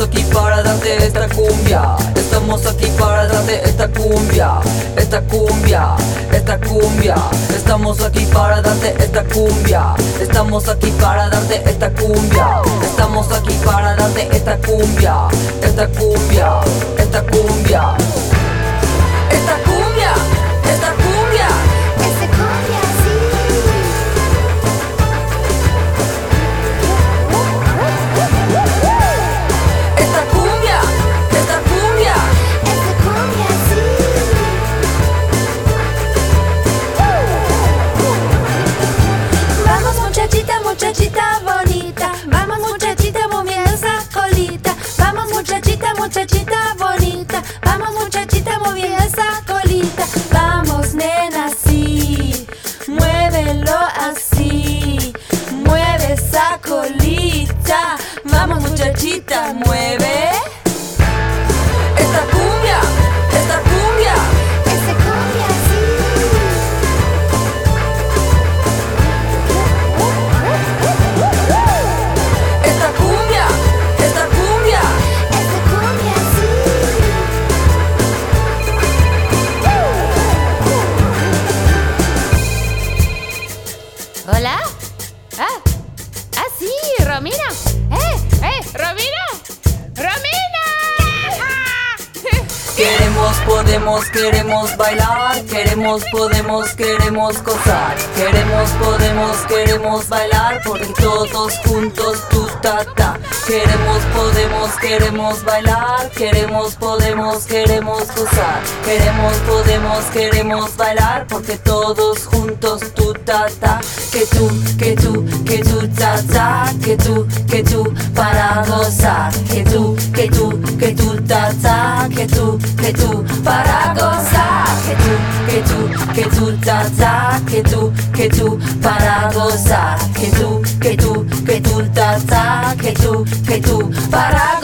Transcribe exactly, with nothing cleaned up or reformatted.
aquí para darte esta cumbia. Estamos aquí para darte esta cumbia. Esta cumbia, esta cumbia. Estamos aquí para darte esta cumbia. Estamos aquí para darte esta cumbia. Estamos aquí para darte esta cumbia. Esta cumbia, esta cumbia. Esta cumbia, esta cumbia. Esta cumbia, sí. Esta cumbia, esta cumbia. Esta cumbia, sí. Vamos muchachita, muchachita bonita. Vamos muchachita moviendo esa colita. Vamos muchachita, muchachita bonita. Vamos muchachita moviendo esa colita. Vamos nena, sí. Muévelo así. Mueve esa colita. Vamos muchachita, mueve. Esta cumbia, esta cumbia. Esta cumbia, sí. Esta cumbia, esta cumbia. Esta cumbia, sí. ¿Hola? Ah, ah sí, Romina. ¡Eh, eh, Romina! ¡Romina! Queremos, podemos, queremos bailar. Queremos, podemos, queremos gozar. Queremos, podemos, queremos bailar. Porque todos juntos tu ta ta. Queremos, podemos, queremos bailar. Queremos, podemos, queremos gozar. Queremos, podemos, queremos bailar. Porque todos juntos tu ta ta. Que tú, que tú, que tú ta ta. Que tú, que tú para gozar. Que tú, que tú, que tú ta ta. Que tú, que tú para gozar. Que tú, que tú, que tú ta ta. Que tú, que tú para gozar. Que tú, que tú, que tú ta ta. Que tú, que tú para